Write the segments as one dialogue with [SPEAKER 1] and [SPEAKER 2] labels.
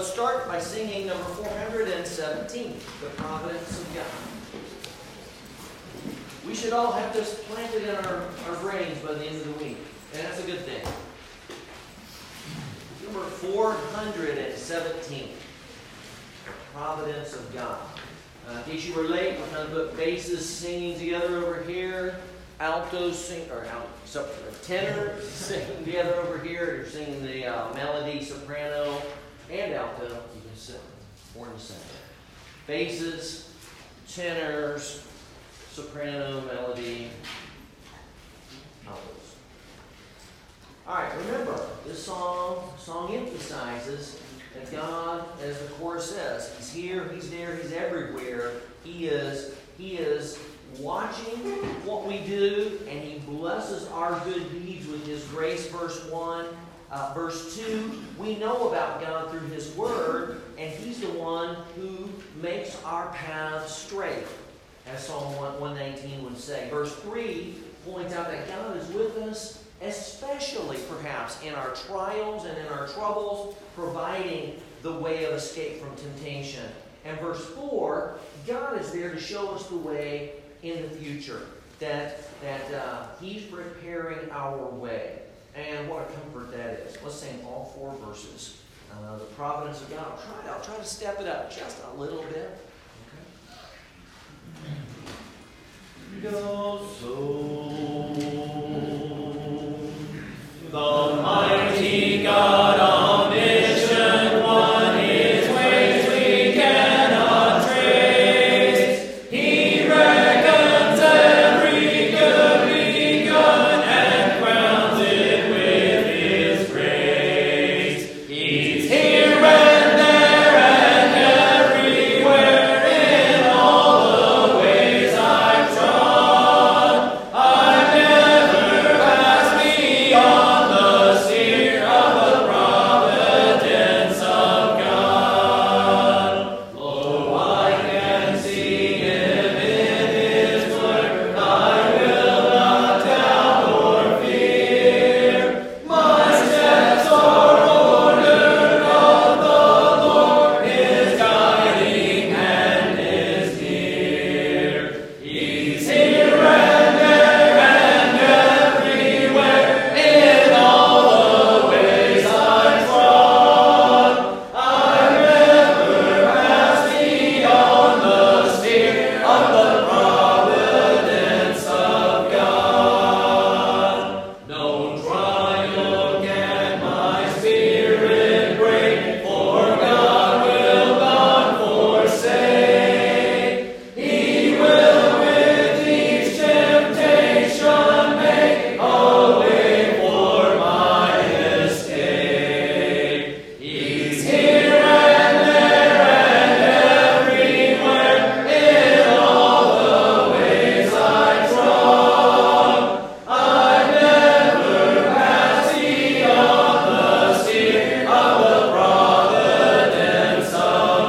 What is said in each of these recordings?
[SPEAKER 1] Let's start by singing number 417, The Providence of God. We should all have this planted in our brains by the end of the week, and that's a good thing. Number 417, The Providence of God. In case you were late, we're going to put basses singing together over here, altos sing, or tenors singing together over here. You're singing the melody, soprano, and alto. You can sit four in the center. Basses, tenors, soprano, melody, altos. All right, remember, this song emphasizes that God, as the chorus says, He's here, He's there, He's everywhere. He is watching what we do, and He blesses our good deeds with His grace, verse 1. Verse 2, we know about God through His Word, and He's the one who makes our paths straight, as Psalm 119 would say. Verse 3 points out that God is with us, especially perhaps in our trials and in our troubles, providing the way of escape from temptation. And verse 4, God is there to show us the way in the future, that He's preparing our way. And what a comfort that is. Let's sing all four verses. The Providence of God. I'll try to step it up just a little bit. Okay. Go so. The mighty God omniscient one, His ways we cannot trace. He reckons every good begun and crowns it with His grace. He's here and there and everywhere in all the ways I've trod. I've never passed beyond the sphere of the providence of God. Lo, I can see Him in His word. I will not doubt or fear. My steps are ordered of the Lord. His guiding hand is near. He's here and there and everywhere in all the ways I've trod. I've never passed beyond the sphere of the providence of God. No trial can my spirit break, for God will not forsake. He will with each temptation make a way for my escape. He's here and there and everywhere in all the ways I've trod. I've never passed beyond the sphere of the providence of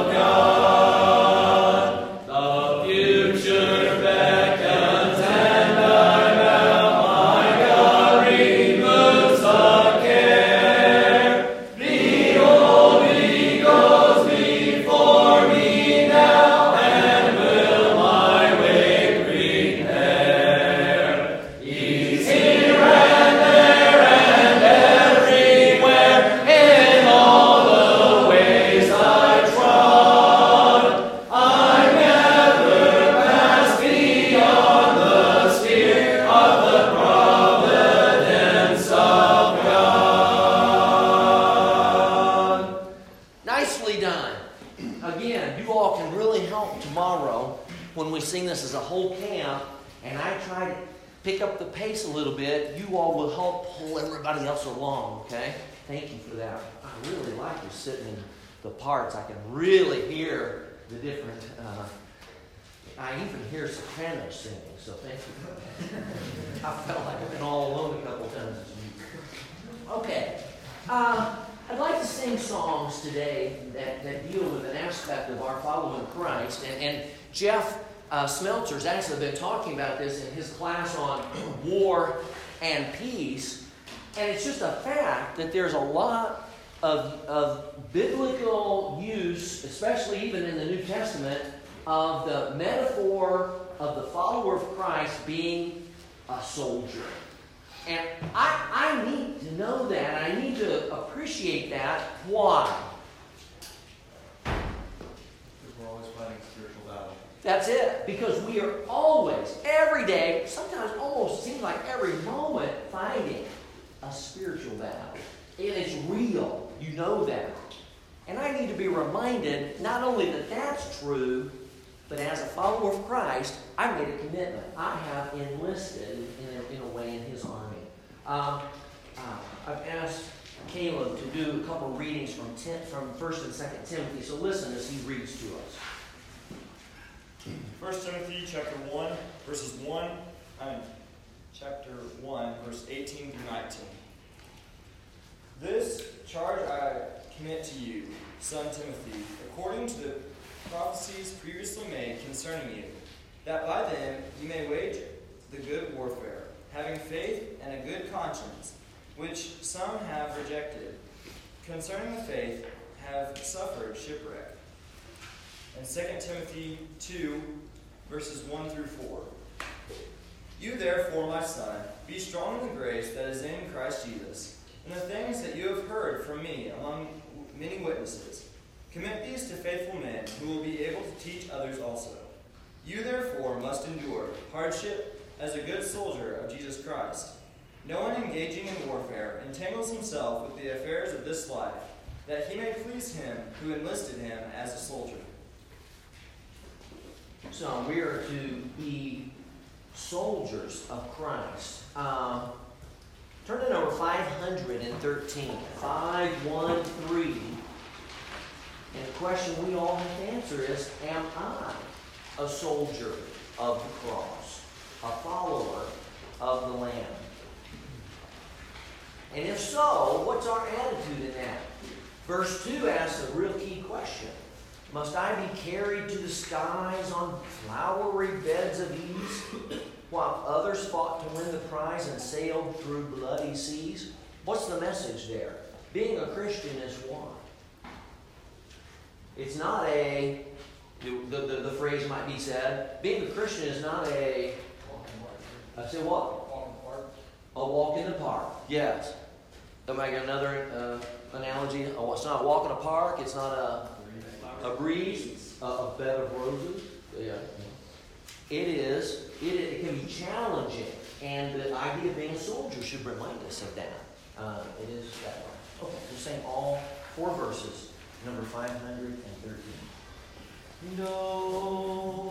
[SPEAKER 1] God. The future beckons and I bow. My God removes the care. The old He goes before me now and will my way prepare. He's here and there and everywhere in all the ways I've trod. I've never passed beyond the sphere of the providence of God. Nicely done. Again, you all can really help tomorrow when we sing this as a whole camp, and I try to pick up the pace a little bit. You all will help pull everybody else along, okay? Thank you for that. I really like you sitting in the parts. I can really hear the different, I even hear sopranos singing, so thank you for that. I felt like I've been all alone a couple times this week. Okay. I'd like to sing songs today that deal with an aspect of our following Christ. And Jeff Smeltzer's actually been talking about this in his class on war and peace. And it's just a fact that there's a lot of biblical use, especially even in the New Testament, of the metaphor of the follower of Christ being a soldier. And I need to know that. I need to appreciate that. Why?
[SPEAKER 2] Because we're always fighting a spiritual battle.
[SPEAKER 1] That's it. Because we are always, every day, sometimes almost seems like every moment, fighting a spiritual battle. And it's real. You know that. And I need to be reminded not only that that's true, but as a follower of Christ, I made a commitment. I have enlisted in a way in His army. I've asked Caleb to do a couple readings from 1st and 2nd Timothy. So listen as he reads to us.
[SPEAKER 3] 1 Timothy chapter 1, chapter 1, verse 18 through 19. This charge I commit to you, son Timothy, according to the prophecies previously made concerning you, that by them you may wage the good warfare, having faith and a good conscience, which some have rejected. Concerning the faith, have suffered shipwreck. And 2 Timothy 2, verses 1 through 4. You therefore, my son, be strong in the grace that is in Christ Jesus, and the things that you have heard from me among many witnesses. Commit these to faithful men who will be able to teach others also. You therefore must endure hardship as a good soldier of Jesus Christ. No one engaging in warfare entangles himself with the affairs of this life, that he may please him who enlisted him as a soldier.
[SPEAKER 1] So we are to be soldiers of Christ. Turn to number 513. 513. And the question we all have to answer is, am I a soldier of the cross? A follower of the Lamb? And if so, what's our attitude in that? Verse 2 asks a real key question. Must I be carried to the skies on flowery beds of ease, while others fought to win the prize and sailed through bloody seas? What's the message there? Being a Christian is what? It's not the phrase might be said, being a Christian is not a, I say what? A walk in the park. Yes. Am I got another analogy? It's not a walk in a park. It's not a breeze, a bed of roses. Yeah. It can be challenging, and the idea of being a soldier should remind us of that. It is that way. Okay, we're saying all 4 verses, number 513. No.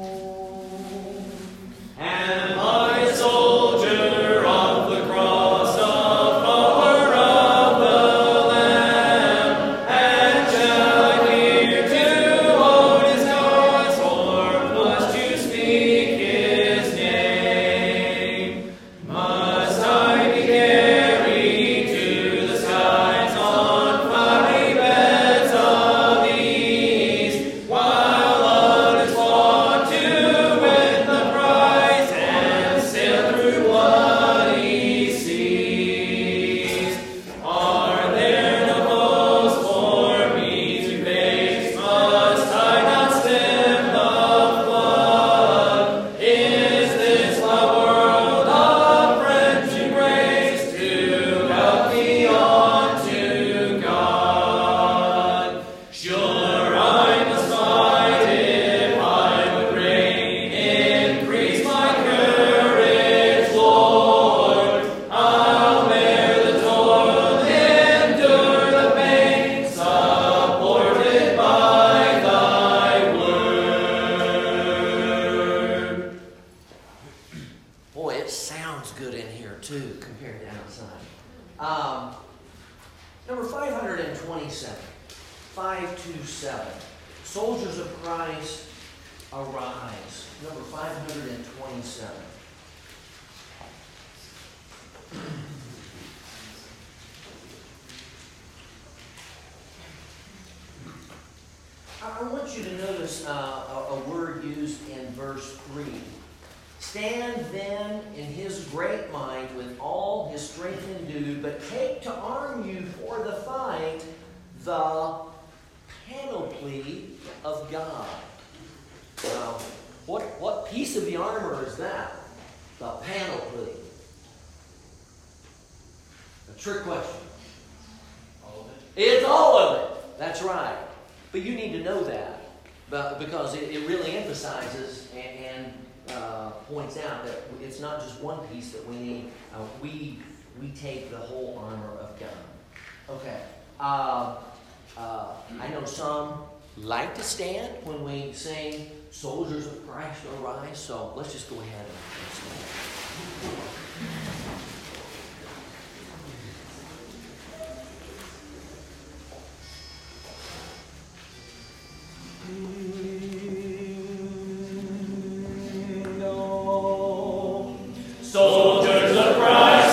[SPEAKER 1] Am I a soldier of the cross of power of the Lamb? And shall I fear to own His cause, or blush to speak His name? Must I be carried to the skies on flowery beds of ease, while others fought to win the prize and sail through bloody seas? Are there no foes for me to face? Must I not stem the flood? Is this my world of friends embrace to help me on to God? Sure, I must fight if I would reign. Increase my courage, Lord. I'll bear the toil, endure the pain, supported by Thy word. Boy, it sounds good in here too, compared to outside. Number 527. 527. Soldiers of Christ, arise. Number 527. I want you to notice a word used in verse 3. Stand then in his great might with all his strength endued, but take to arm you for the fight the panoply of God. Now, what piece of the armor is that? The panoply. A trick question.
[SPEAKER 2] All of it?
[SPEAKER 1] It's all of it. That's right. But you need to know that, because it really emphasizes and points out that it's not just one piece that we need. We take the whole armor of God. Okay. I know some like to stand when we sing "Soldiers of Christ Arise," so let's just go ahead and stand.
[SPEAKER 4] Soldiers of Christ.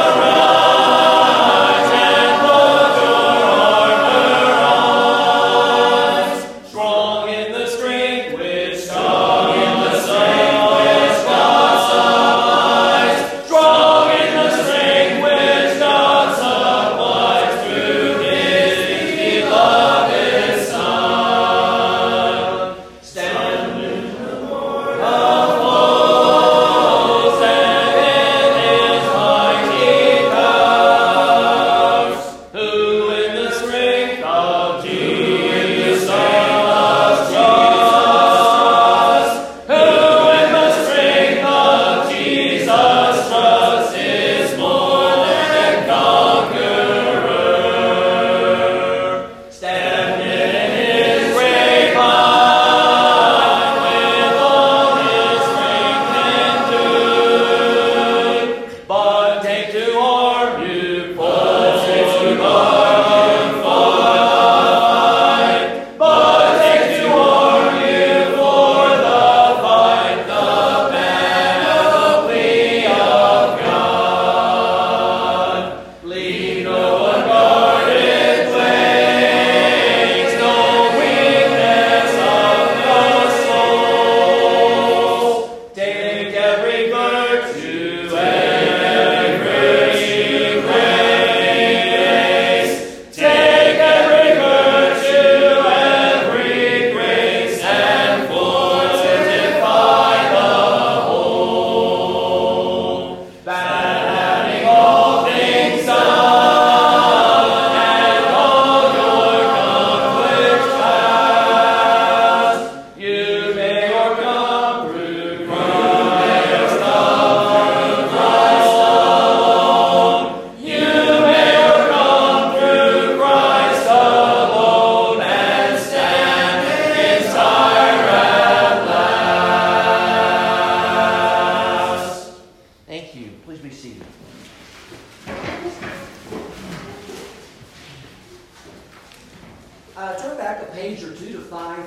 [SPEAKER 1] Turn back a page or two to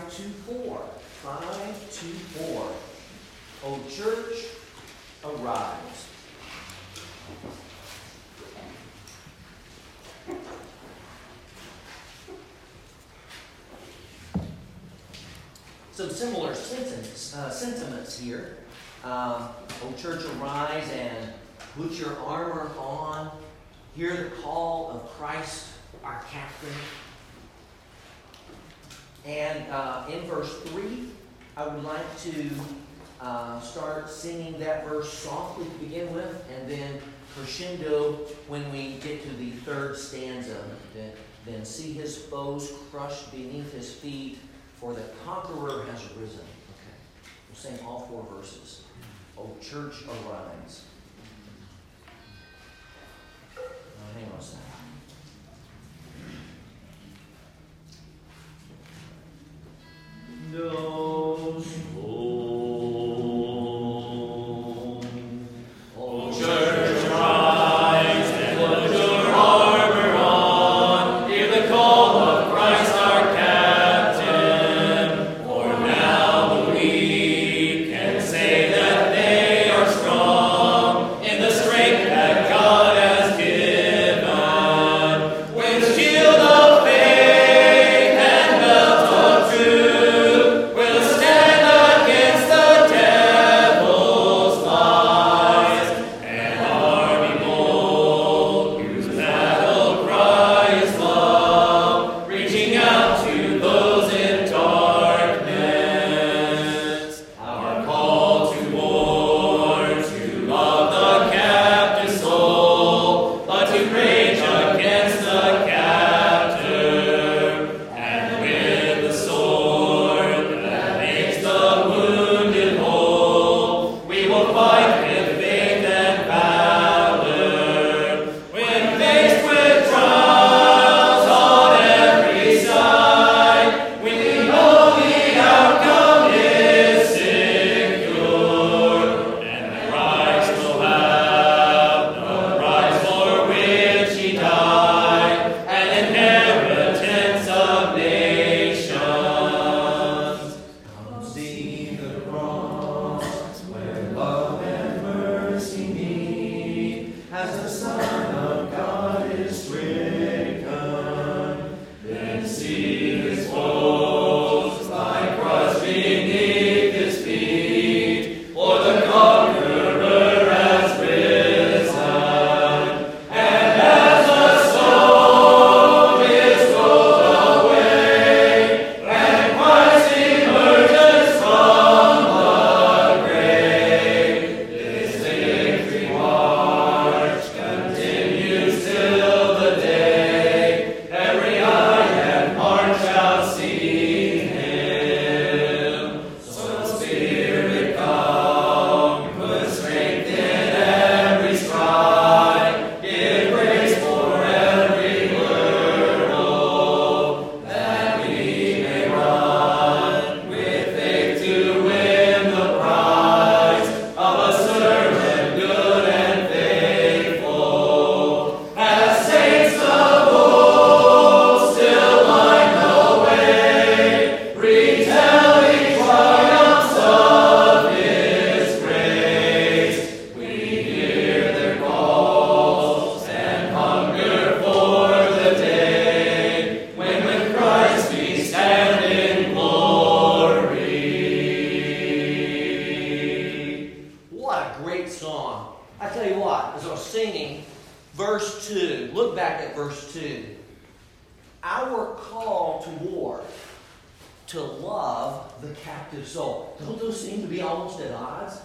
[SPEAKER 1] 524. 524. O church, arise. Some similar sentiments here. O church, arise and put your armor on. Hear the call of Christ, our captain. And in verse 3, I would like to start singing that verse softly to begin with, and then crescendo when we get to the third stanza. Then see his foes crushed beneath his feet, for the conqueror has risen. Okay, we'll sing all four verses. O church, arise. Hang on a second. No soul. O church, arise and put your armor on. Hear the call of Christ our captain. For now the weak can say that they are strong in the strength that God has given. our call to war, to love the captive soul. Don't those seem to be almost at odds?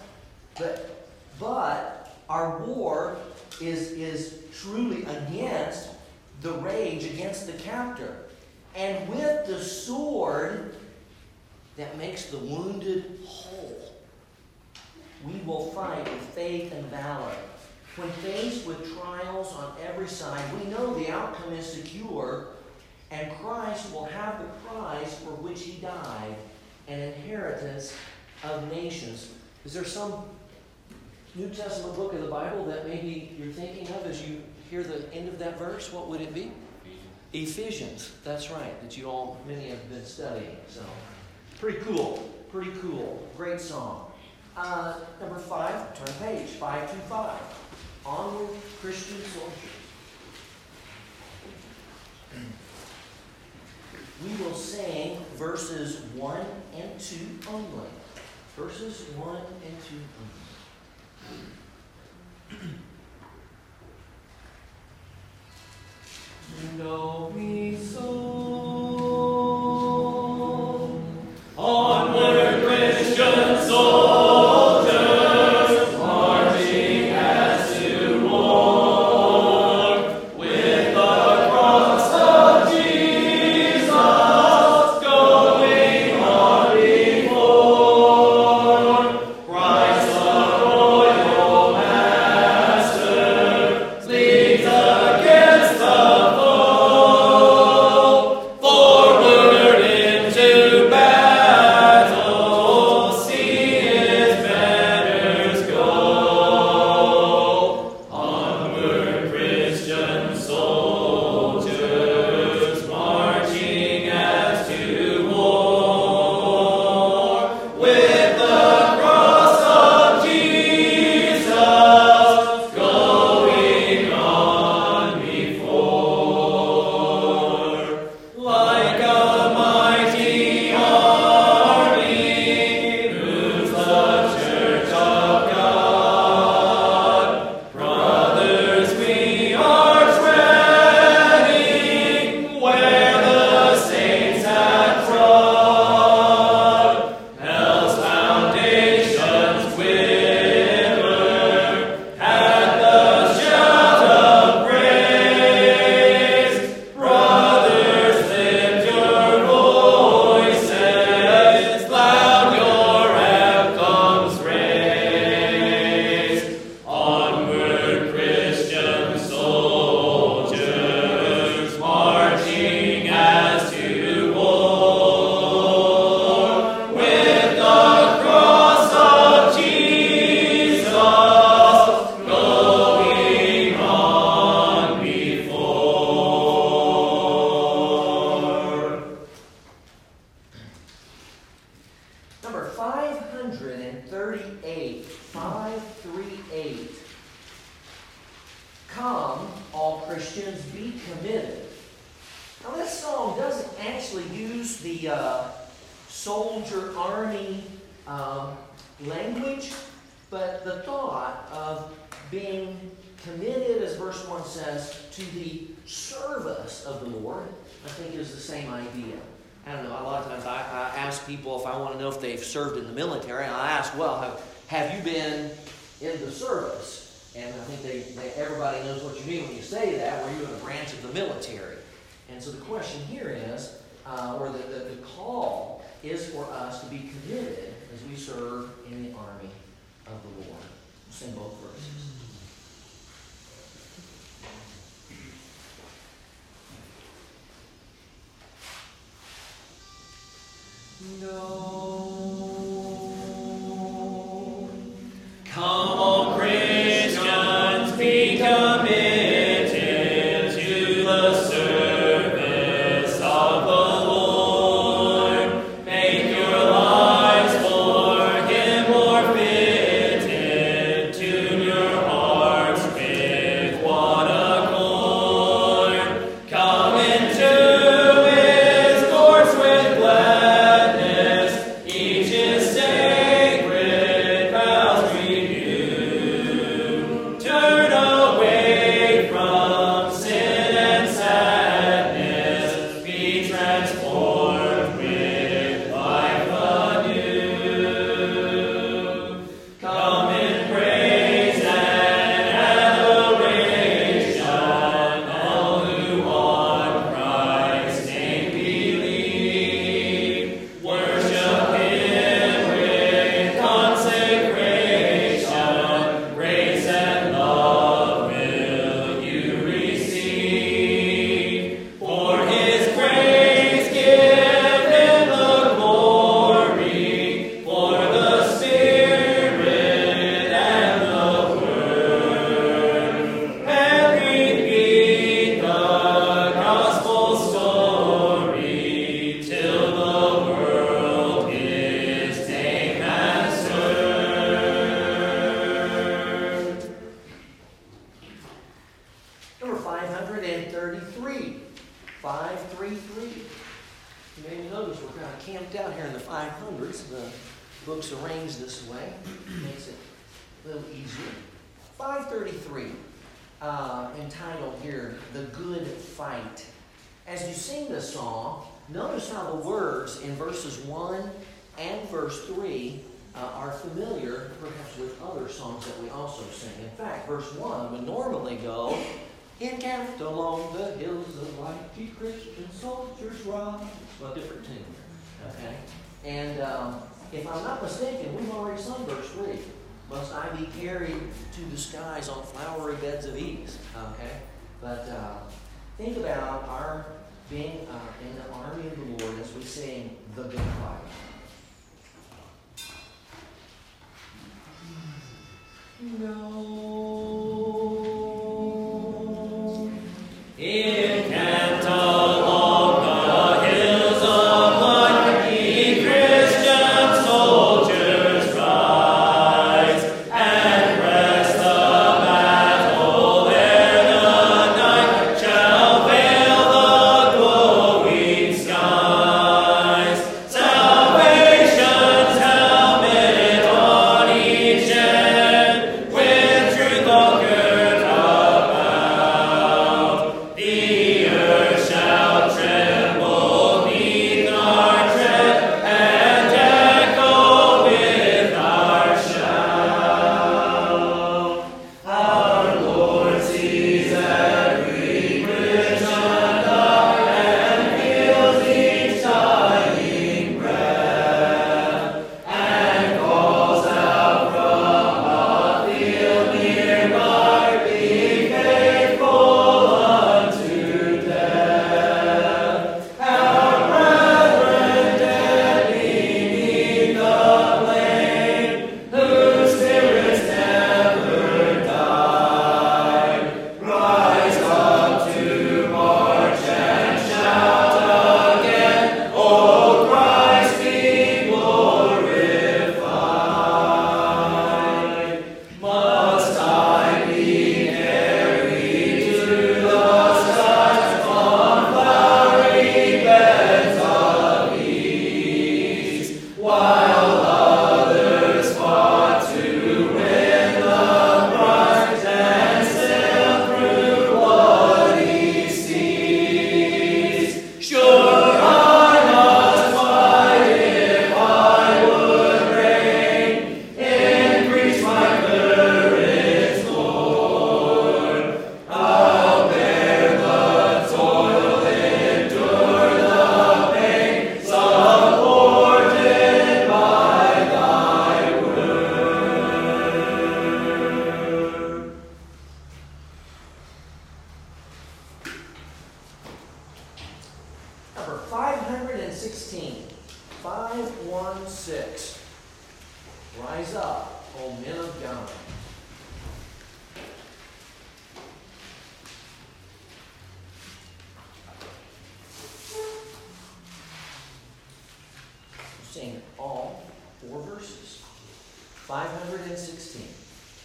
[SPEAKER 1] But our war is truly against the rage against the captor. And with the sword that makes the wounded whole, we will fight with faith and valor. When faced with trials on every side, we know the outcome is secure, and Christ will have the prize for which he died, an inheritance of nations. Is there some New Testament book of the Bible that maybe you're thinking of as you hear the end of that verse? What would it be? Ephesians. That's right, that you all, many have been studying. So, pretty cool. Pretty cool. Great song. Number 5, turn page, 525. Onward, Christian soldiers. We will sing verses 1 and 2 only. Verses 1 and 2 only. Know me so.
[SPEAKER 4] Onward, Christian soldiers, marching as to war, with the cross of Jesus going on before. Christ the royal master leads against the foe, forward into battle, see his banners go. Onward, Christian soldiers, marching as to war, with the cross of Jesus going on before. Like a mighty army moves the church of God. Brothers, we are treading where the saints have trod. Hell's foundations quiver at the shout of praise. Brothers, lift your voices, loud your anthems raise. Onward, Christian soldiers, marching as to war, with the cross of Jesus going on before.
[SPEAKER 1] Number 538. 538. Come, all Christians, be committed. Now, this song doesn't actually use the soldier army language, but the thought of being committed, as verse 1 says, to the service of the Lord, I think is the same idea. I don't know, a lot of times I ask people if I want to know if they've served in the military, and I ask, well, have you been in the service? And I think everybody knows what you mean when you say that. Were you in a branch of the military? And so the question here is, or the call is for us to be committed as we serve in the army of the Lord. We'll sing both verses. No.
[SPEAKER 4] Come, all Christians, be committed to the service of the Lord. Make your lives for Him more fitted. Tune your hearts with one accord. Come into His courts with gladness.
[SPEAKER 1] 533. You may notice we're kind of camped out here in the 500s. The book's arranged this way. Makes it a little easier. 533, entitled here, The Good Fight. As you sing this song, notice how the words in verses 1 and verse 3 are familiar, perhaps with other songs that we also sing. In fact, verse 1 would normally go, encamped along the hills of light, ye Christian soldiers rise. Well, different tune there, okay? And if I'm not mistaken, we've already sung verse 3. Must I be carried to the skies on flowery beds of ease, okay? But think about our being in the army of the Lord as we sing the good fight. No.
[SPEAKER 4] Encamped along the hills of light, ye Christian soldiers rise, and rest the battle ere the night shall veil the glowing skies. Salvation's helmet on each head, with truth all girt about. The earth shall tremble 'neath our tread, and echo with our shout. Our Lord sees every Christian die, and feels each dying breath, and calls out from a field nearby, be faithful unto death. Our brethren dead beneath the plain, whose spirits never died, rise up to march and shout again, O Christ be glorified. Must I be carried to the skies on flowery beds of ease, while others fought to win the prize and sailed through bloody seas? Sure, I must fight if I would reign. Increase my courage, Lord. I'll bear the toil, endure the pain, supported by thy word.
[SPEAKER 1] Number 516. 516. Rise up, O men of God. We'll sing all 4 verses. 516.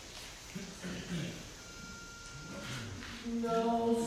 [SPEAKER 1] No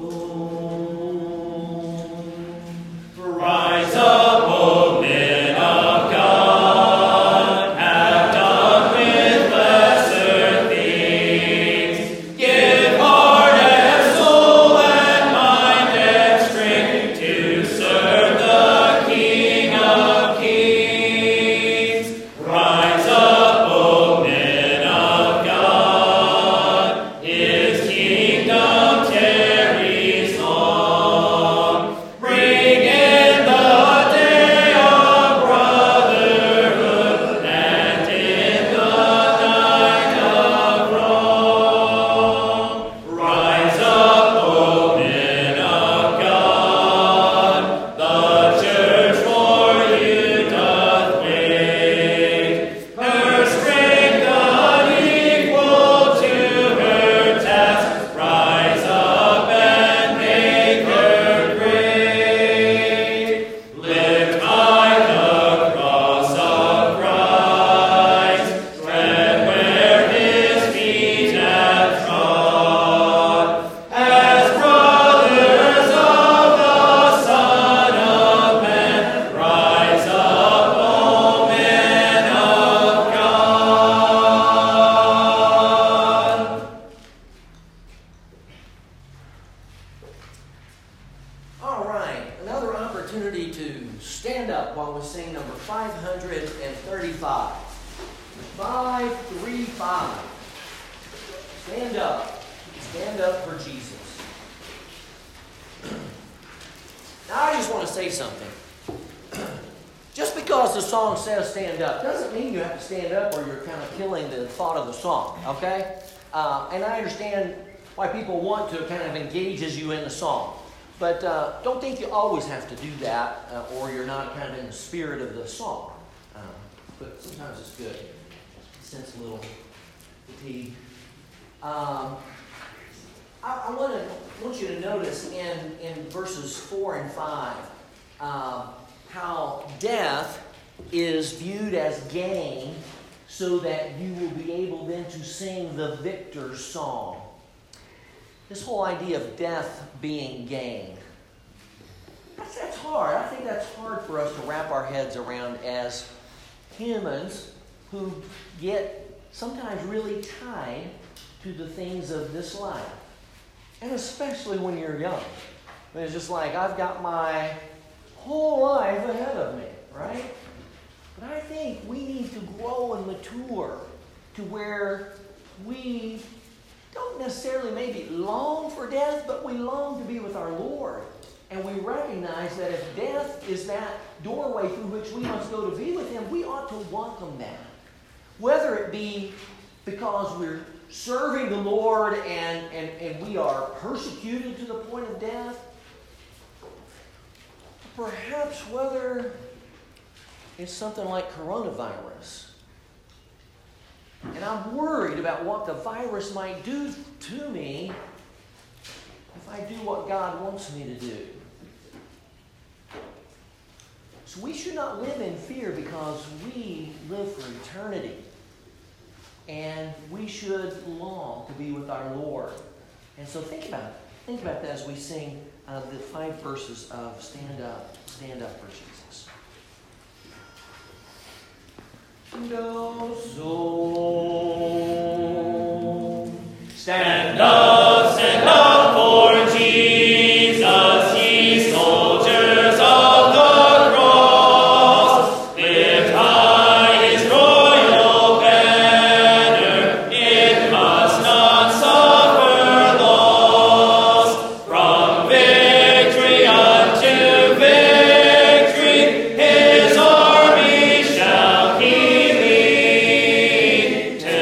[SPEAKER 4] Rise up, O men of God, have done with lesser things. Give heart and soul and mind and strength to serve the King of Kings. Rise up, O men of God, His kingdom take.
[SPEAKER 1] opportunity to stand up while we sing number 535. 535. Stand up. Stand up for Jesus. Now I just want to say something. Just because the song says stand up doesn't mean you have to stand up or you're kind of killing the thought of the song, okay? And I understand why people want to kind of engage as you in the song. But don't think you always have to do that or you're not kind of in the spirit of the song. But sometimes it's good. Sense a little fatigue. I want you to notice in verses 4 and 5 how death is viewed as gain so that you will be able then to sing the victor's song. This whole idea of death being gain. That's hard. I think that's hard for us to wrap our heads around as humans who get sometimes really tied to the things of this life. And especially when you're young. It's just like, I've got my whole life ahead of me, right? But I think we need to grow and mature to where we don't necessarily maybe long for death, but we long to be with our Lord. And we recognize that if death is that doorway through which we must go to be with Him, we ought to welcome that. Whether it be because we're serving the Lord and we are persecuted to the point of death, perhaps whether it's something like coronavirus. And I'm worried about what the virus might do to me if I do what God wants me to do. So we should not live in fear because we live for eternity. And we should long to be with our Lord. And so think about it. Think about that as we sing the 5 verses of Stand Up for Jesus. No soul, stand up for Jesus, ye soldiers of the cross. Lift high His royal banner, it must not suffer loss. From victory unto victory, His army shall He lead.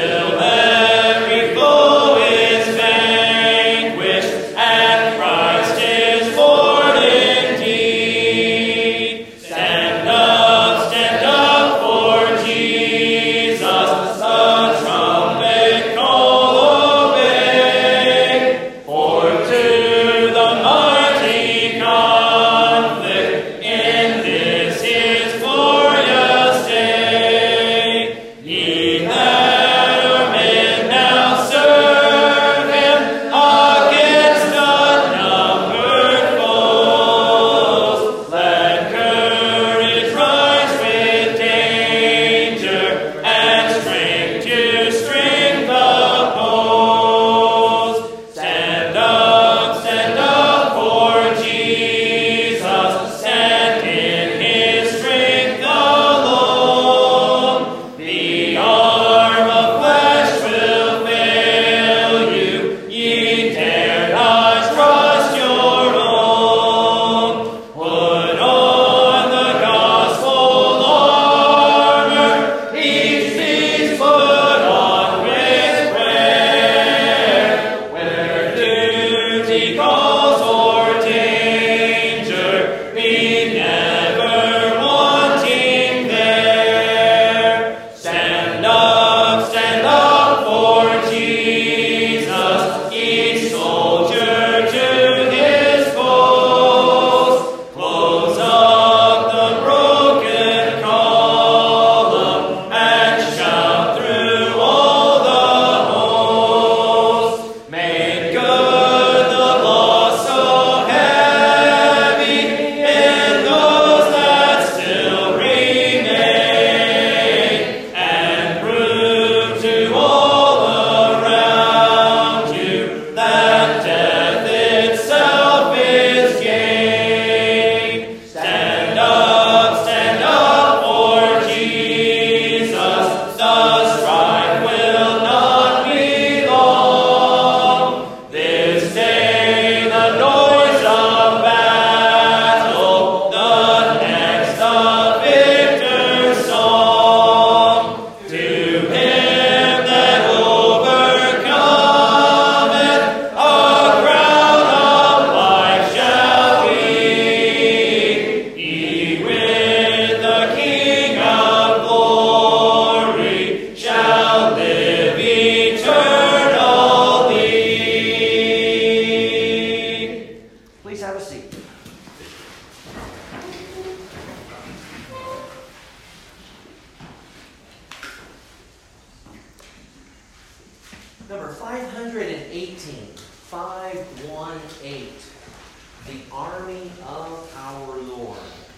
[SPEAKER 1] 518, 518, the army of our Lord.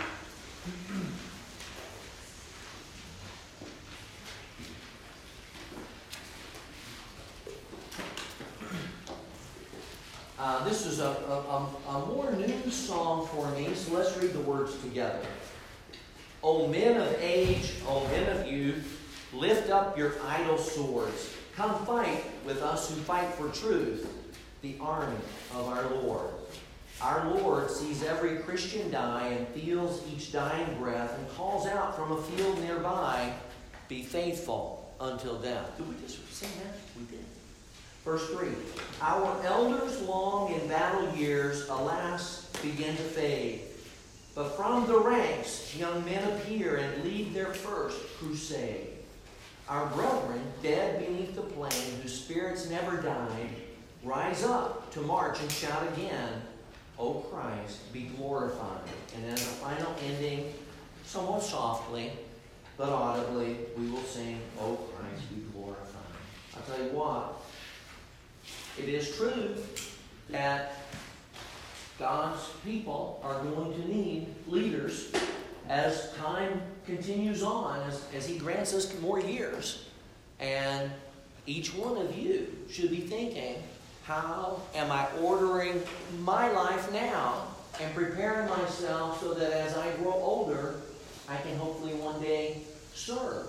[SPEAKER 1] This is a more new song for me, so let's read the words together. O men of age, O men of youth, lift up your idle swords. Come fight with us who fight for truth, the army of our Lord. Our Lord sees every Christian die and feels each dying breath and calls out from a field nearby, be faithful until death. Did we just sing that? We did. Verse 3, our elders long in battle years, alas, begin to fade. But from the ranks young men appear and lead their first crusade. Our brethren, dead beneath the plain, whose spirits never died, rise up to march and shout again, O Christ, be glorified. And then the final ending, somewhat softly, but audibly, we will sing, O Christ, be glorified. I'll tell you what, it is true that God's people are going to need leaders as time continues on, as He grants us more years. And each one of you should be thinking, how am I ordering my life now and preparing myself so that as I grow older, I can hopefully one day serve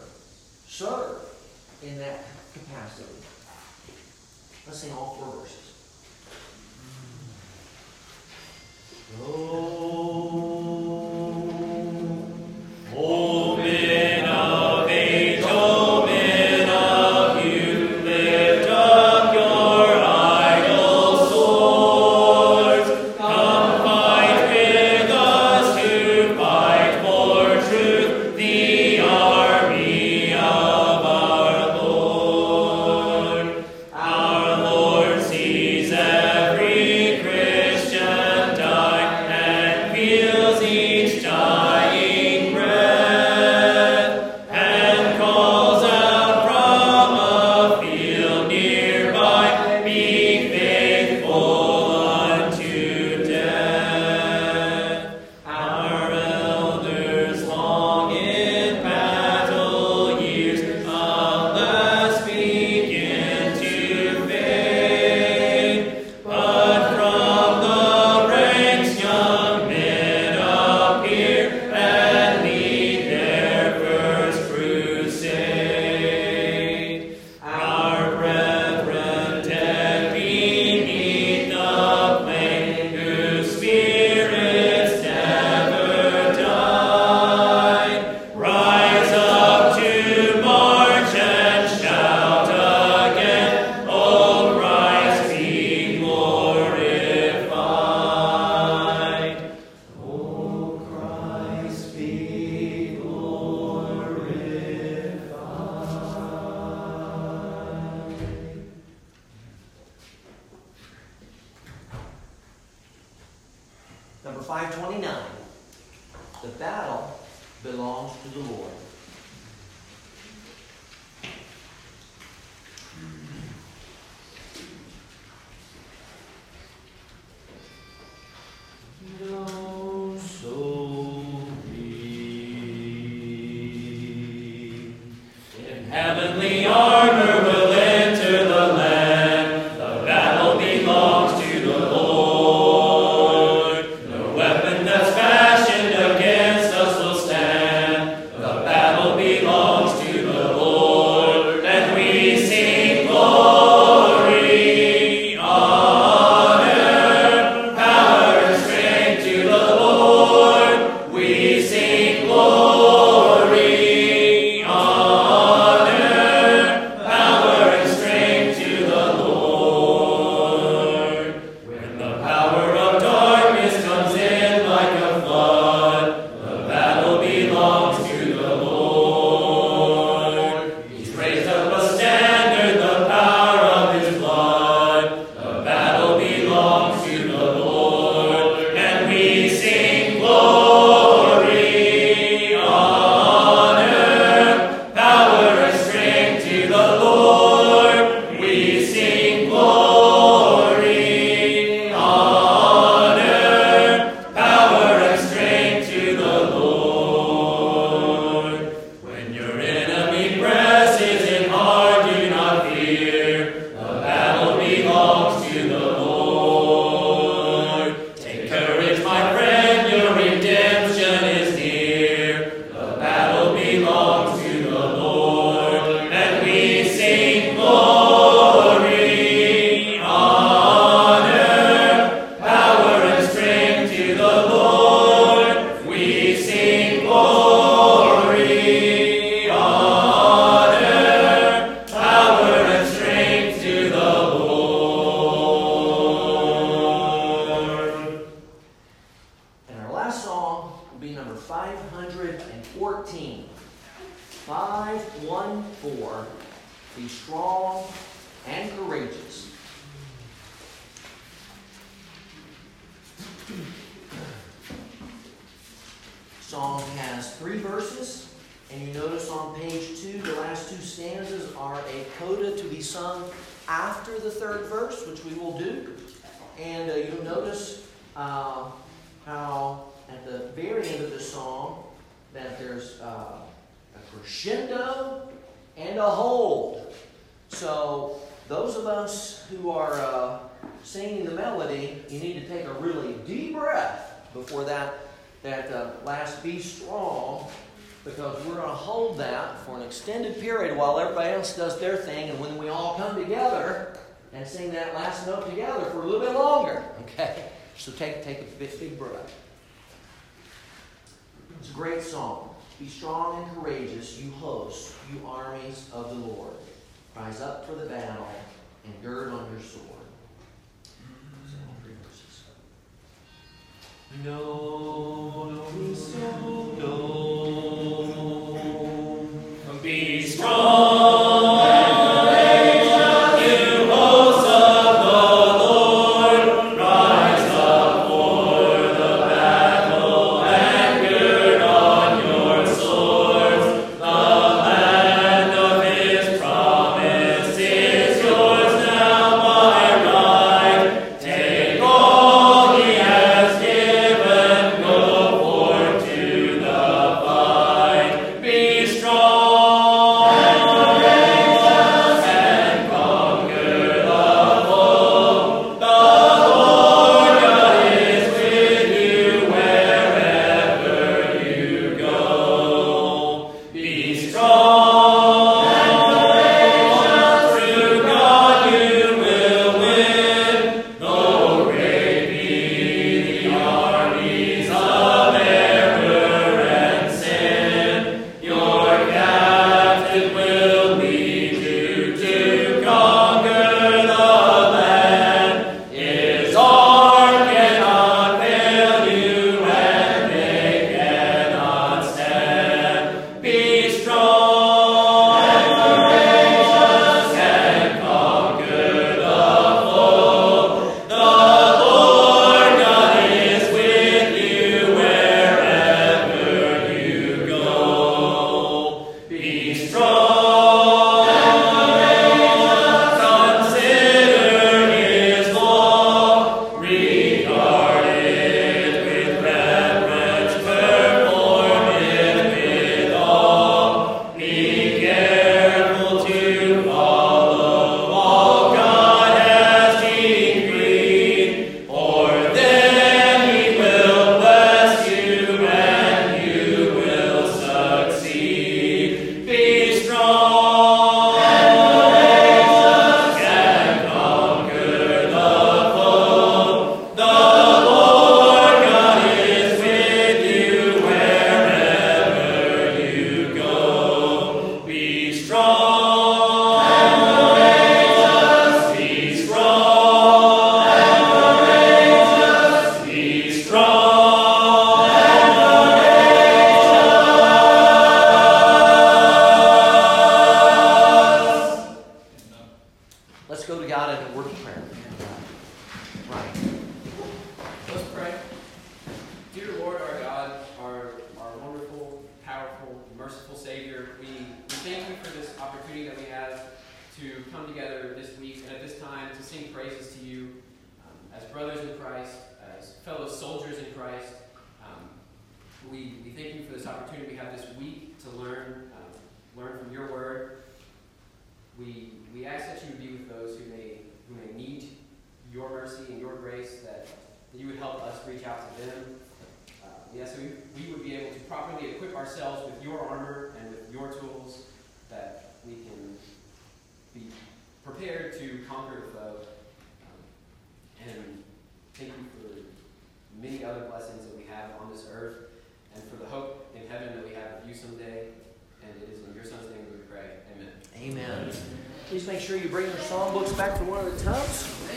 [SPEAKER 1] in that capacity. Let's sing all 4 verses.
[SPEAKER 4] O men of age, O men of youth, lift up your idle swords. Come fight with us who fight for truth, the army of our Lord. Our Lord sees every Christian die and feels each dying breath, and calls out from a field nearby, be faithful unto death. Our elders long in battle years, alas, begin to fade. But from the ranks young men appear and lead their first crusade. Our brethren dead beneath the plain, whose spirits never died, rise up to march and shout again, O Christ, be glorified. O Christ, be glorified.
[SPEAKER 1] Number 529. The battle belongs to the Lord. No, so be.
[SPEAKER 4] In heavenly armor will enter the land. The battle belongs to the Lord. No weapon that's fashioned against us will stand. The battle
[SPEAKER 1] will be number 514. 514. Be strong and courageous. Song has 3 verses, and you notice on page 2, the last 2 stanzas are a coda to be sung after the 3rd verse, which we will do. And you'll notice how at the very end of the song that there's a crescendo and a hold. So those of us who are singing the melody, you need to take a really deep breath before that last be strong, because we're going to hold that for an extended period while everybody else does their thing, and when we all come together and sing that last note together for a little bit longer. Okay? So take a big breath. It's a great song. Be strong and courageous, you hosts, you armies of the Lord. Rise up for the battle and gird on your sword. So, 3 verses. No,
[SPEAKER 4] be strong and courageous, you hosts of the Lord. Rise up for the battle and gird on your swords. The land of His promise is yours now by right. Take all He has given, go forth to the fight. Be strong.
[SPEAKER 1] Please make sure you bring your songbooks back to one of the tubs.